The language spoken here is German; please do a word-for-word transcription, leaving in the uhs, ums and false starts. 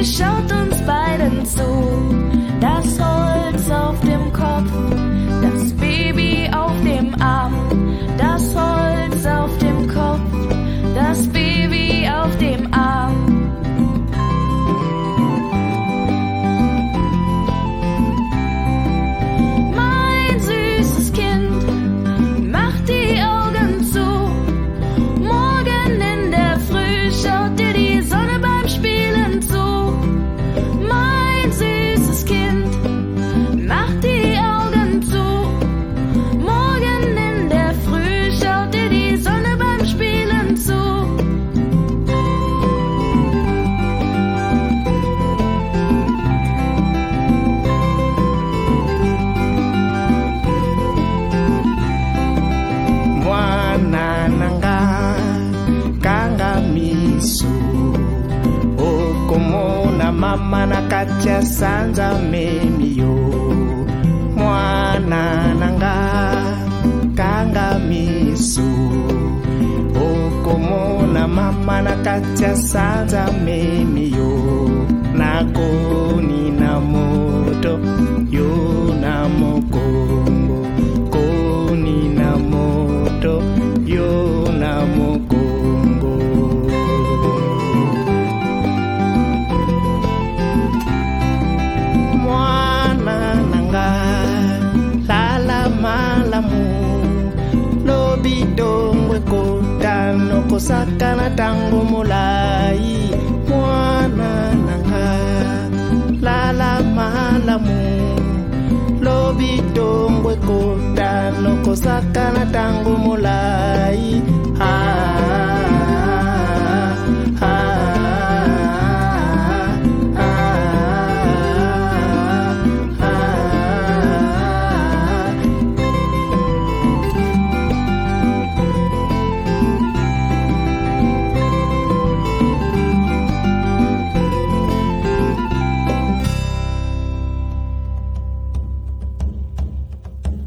Früh schaut uns beiden zu. Das Holz auf dem Kopf, das Baby auf dem Arm. Das Holz auf dem Kopf, das Baby auf dem Arm. Mein süßes Kind, mach die Augen zu. Morgen in der Früh schaut dir die Sonne beim Spielen zu. Mein süßes Kind, mach die Augen zu. Morgen in der Früh schaut dir die Sonne beim Spielen zu. Mwana nanga kangamiso okomona mama nakatya sanza memiyo. Mwana nanga kangamiso okomona mama nakatya sanza memiyo. Nakoni na moto yo na mokongo, koni na moto yo na mokongo. Mwana nanga lala malamu lobi dongwe kotano kosakana tango molai. Mwana nanga lala malamu lobi dongwe kotano kosakana tango molai.